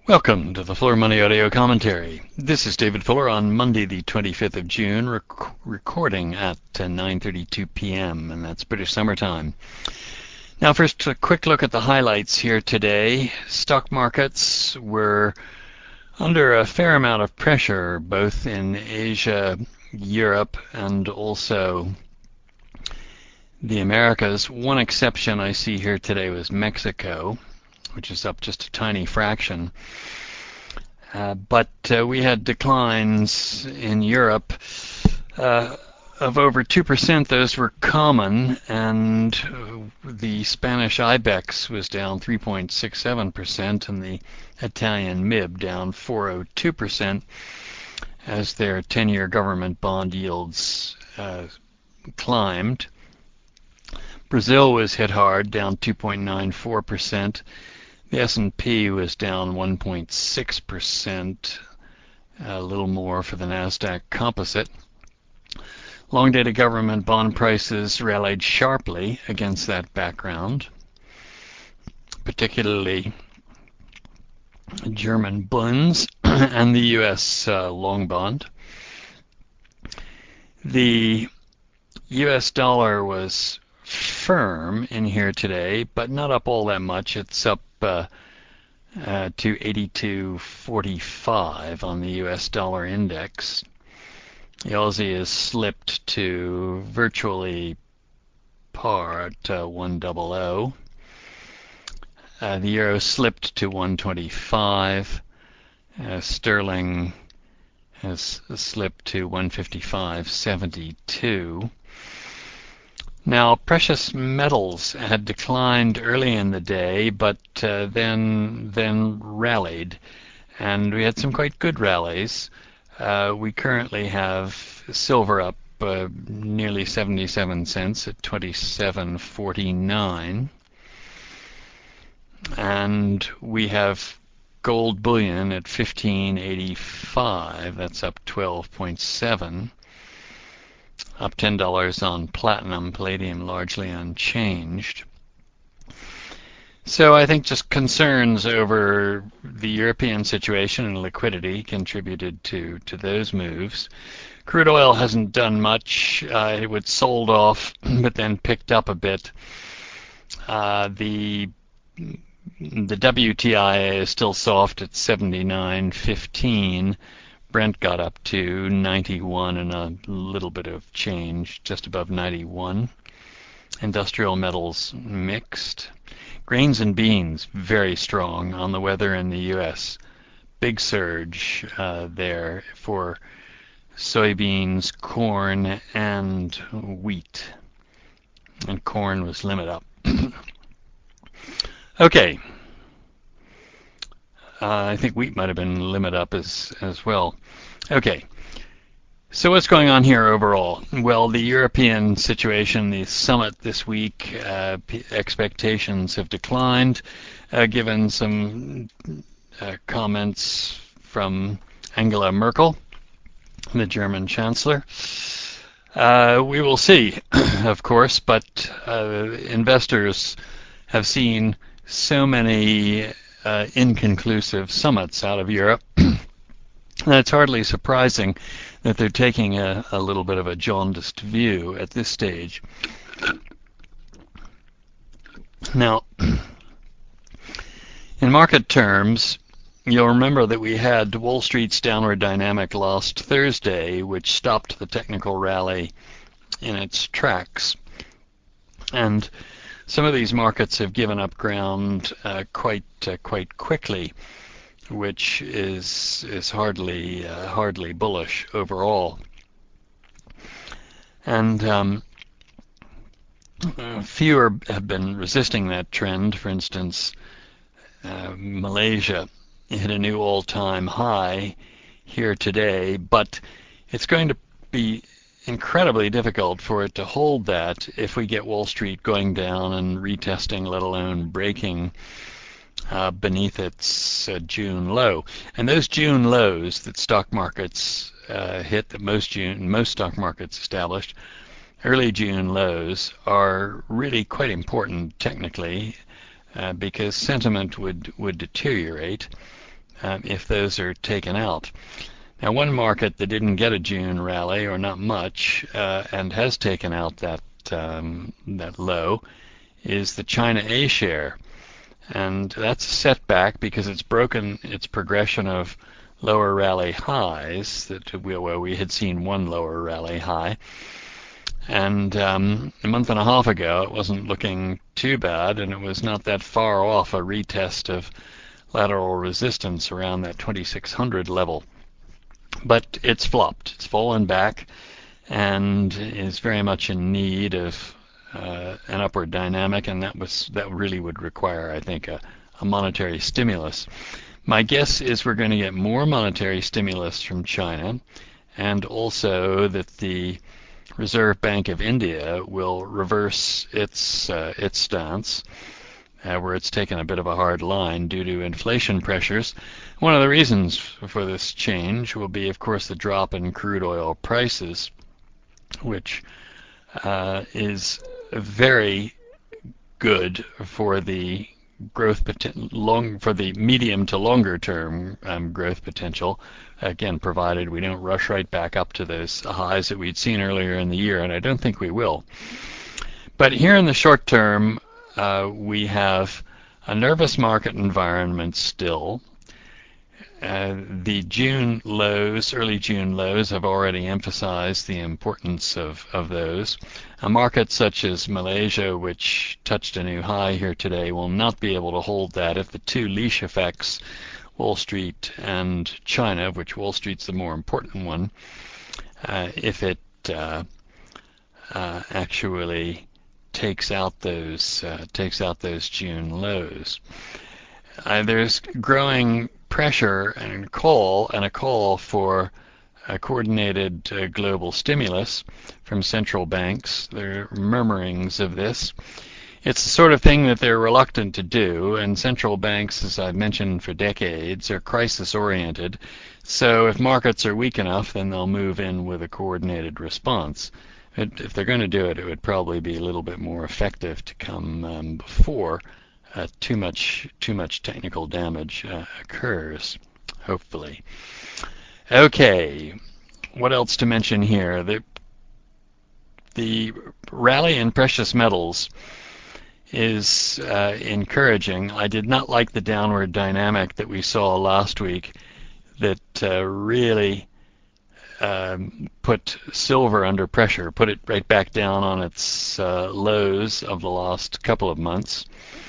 Welcome to the Fuller Money Audio Commentary. This is David Fuller on Monday the 25th of June, recording at 9:32 p.m., and that's British Summer Time. Now first, a quick look at the highlights here today. Stock markets were under a fair amount of pressure, both in Asia, Europe, and also the Americas. One exception I see here today was Mexico, which is up just a tiny fraction. But we had declines in Europe of over 2%. Those were common, and the Spanish IBEX was down 3.67%, and the Italian MIB down 4.02% as their 10-year government bond yields climbed. Brazil was hit hard, down 2.94%. The S&P was down 1.6%, a little more for the Nasdaq Composite. Long-dated government bond prices rallied sharply against that background, particularly German bonds and the U.S. long bond. The U.S. dollar was firm in here today, but not up all that much. It's up to 82.45 on the U.S. dollar index. The Aussie has slipped to virtually par at 100. The euro slipped to 125. Sterling has slipped to 155.72. Now, precious metals had declined early in the day, but then rallied, and we had some quite good rallies. We currently have silver up nearly 77 cents at 27.49, and we have gold bullion at 15.85. That's up 12.7. Up $10 on platinum, palladium largely unchanged. So I think just concerns over the European situation and liquidity contributed to those moves. Crude oil hasn't done much. It was sold off, but then picked up a bit. The WTI is still soft at 79.15. Brent got up to 91 and a little bit of change, just above 91. Industrial metals mixed. Grains and beans very strong on the weather in the U.S. Big surge there for soybeans, corn, and wheat. And corn was limit up. Okay. I think wheat might have been limit up as well. Okay, so what's going on here overall? Well, the European situation, the summit this week, expectations have declined, given some comments from Angela Merkel, the German Chancellor. We will see, of course, but investors have seen so many inconclusive summits out of Europe that it's hardly surprising that they're taking a little bit of a jaundiced view at this stage. Now, in market terms, you'll remember that we had Wall Street's downward dynamic last Thursday, which stopped the technical rally in its tracks. And some of these markets have given up ground quite quickly, which is hardly bullish overall. And fewer have been resisting that trend. For instance, Malaysia hit a new all-time high here today, but it's going to be incredibly difficult for it to hold that if we get Wall Street going down and retesting, let alone breaking beneath its June low. And those June lows that stock markets hit, that most stock markets established, early June lows, are really quite important technically because sentiment would deteriorate. if those are taken out. Now, one market that didn't get a June rally, or not much, and has taken out that low, is the China A share. And that's a setback because it's broken its progression of lower rally highs, where we had seen one lower rally high. And a month and a half ago, it wasn't looking too bad, and it was not that far off a retest of lateral resistance around that 2600 level. But it's flopped. It's fallen back and is very much in need of an upward dynamic, and that really would require, I think, a monetary stimulus. My guess is we're going to get more monetary stimulus from China, and also that the Reserve Bank of India will reverse its stance, where it's taken a bit of a hard line due to inflation pressures. One of the reasons for this change will be, of course, the drop in crude oil prices, which is very good for the for the medium to longer term growth potential. Again, provided we don't rush right back up to those highs that we'd seen earlier in the year, and I don't think we will. But here in the short term, we have a nervous market environment still. The June lows, early June lows, have already emphasized the importance of those. A market such as Malaysia, which touched a new high here today, will not be able to hold that if the two leash effects, Wall Street and China, which Wall Street's the more important one, if it actually takes out those June lows. There's growing pressure and a call for a coordinated global stimulus from central banks. There are murmurings of this. It's the sort of thing that they're reluctant to do, and central banks, as I've mentioned for decades, are crisis-oriented. So if markets are weak enough, then they'll move in with a coordinated response. If they're going to do it, it would probably be a little bit more effective to come before too much technical damage occurs, hopefully. Okay, what else to mention here? The rally in precious metals is encouraging. I did not like the downward dynamic that we saw last week that really put silver under pressure, put it right back down on its lows of the last couple of months,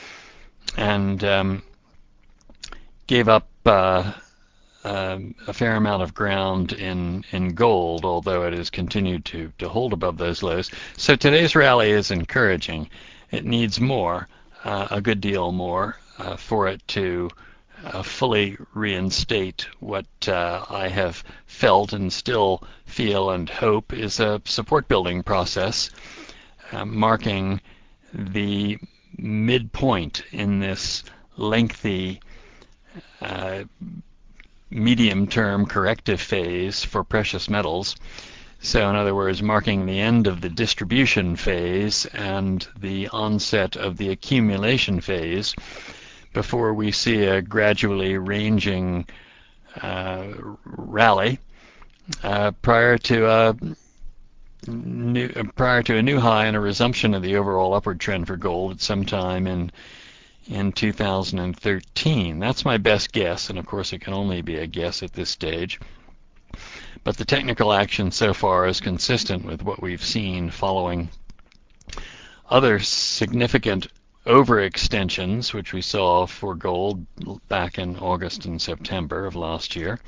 and gave up a fair amount of ground in gold, although it has continued to hold above those lows. So today's rally is encouraging. It needs more, a good deal more, for it to fully reinstate what I have felt and still feel and hope is a support building process, marking the midpoint in this lengthy medium-term corrective phase for precious metals. So in other words, marking the end of the distribution phase and the onset of the accumulation phase before we see a gradually ranging rally prior to a new high and a resumption of the overall upward trend for gold at some time in 2013. That's my best guess, and of course it can only be a guess at this stage. But the technical action so far is consistent with what we've seen following other significant overextensions, which we saw for gold back in August and September of last year.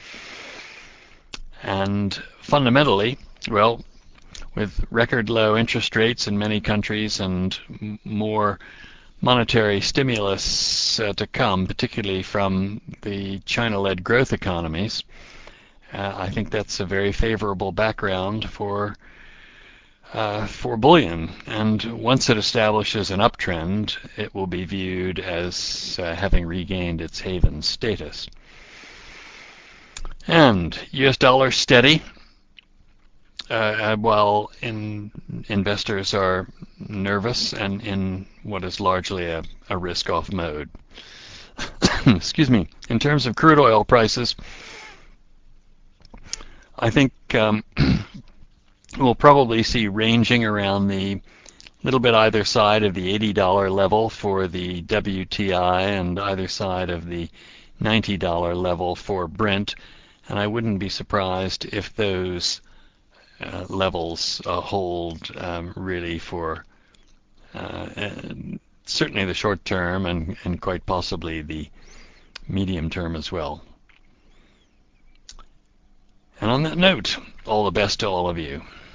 And fundamentally, well, with record low interest rates in many countries and more monetary stimulus to come, particularly from the China-led growth economies, I think that's a very favorable background for bullion. And once it establishes an uptrend, it will be viewed as having regained its haven status. And U.S. dollar steady, while investors are nervous and in what is largely a risk-off mode. excuse me, in terms of crude oil prices, I think we'll probably see ranging around the little bit either side of the $80 level for the WTI and either side of the $90 level for Brent. And I wouldn't be surprised if those levels hold really for certainly the short term and quite possibly the medium term as well. And on that note, all the best to all of you.